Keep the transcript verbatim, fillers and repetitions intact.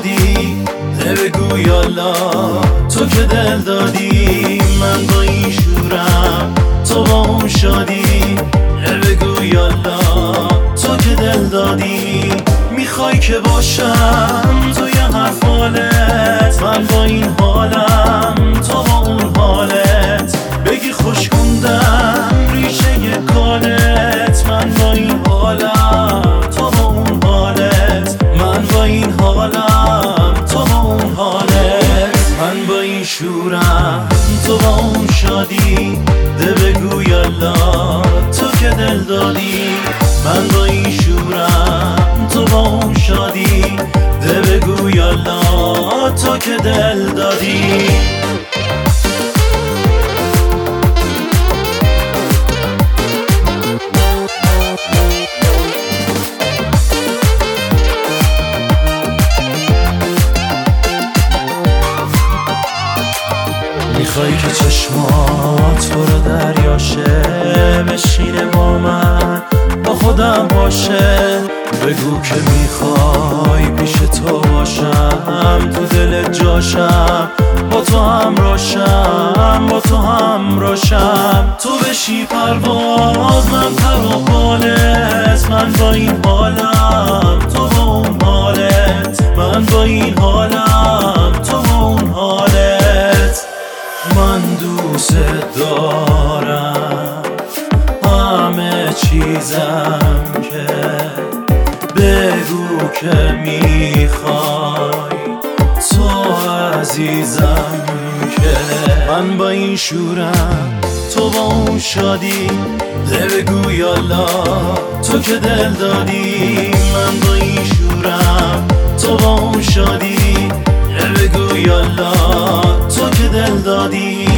شادی ده بگو یالا تو که دل دادی. من با این شورم تو با اون شادی ده بگو یالا تو که دل دادی. میخوای که باشم تو یه حرف حالت، من با این حالم تو با اون حالت. بگی خوش کندم ریشه یه کالت، من با این حالم تو با اون حالت. من با این حالم تو با اون حالت. من با این شورم تو با اون شادی ده بگو یالا تو که دل دادی. من با این شورم تو با اون شادی ده بگو یالا تو که دل دادی. میخوای که چشمات برو دریاشه، بشینه با من با خودم باشه. بگو که میخوای پیش تو باشم، تو دلت جاشم، با تو هم راشم، با تو هم راشم. تو بشی پرواز من پر و بالت، من با این حالم تو با اون حالت. من با این حالم تو با اون حالت. من دوست دارم همه چیزم که بگو که میخوای تو عزیزم که. من با این شورم تو با اون شادی ده بگو یالا تو که دل دادی. من با این شورم تو با اون شادی ده بگو یالا تو که دل دادی.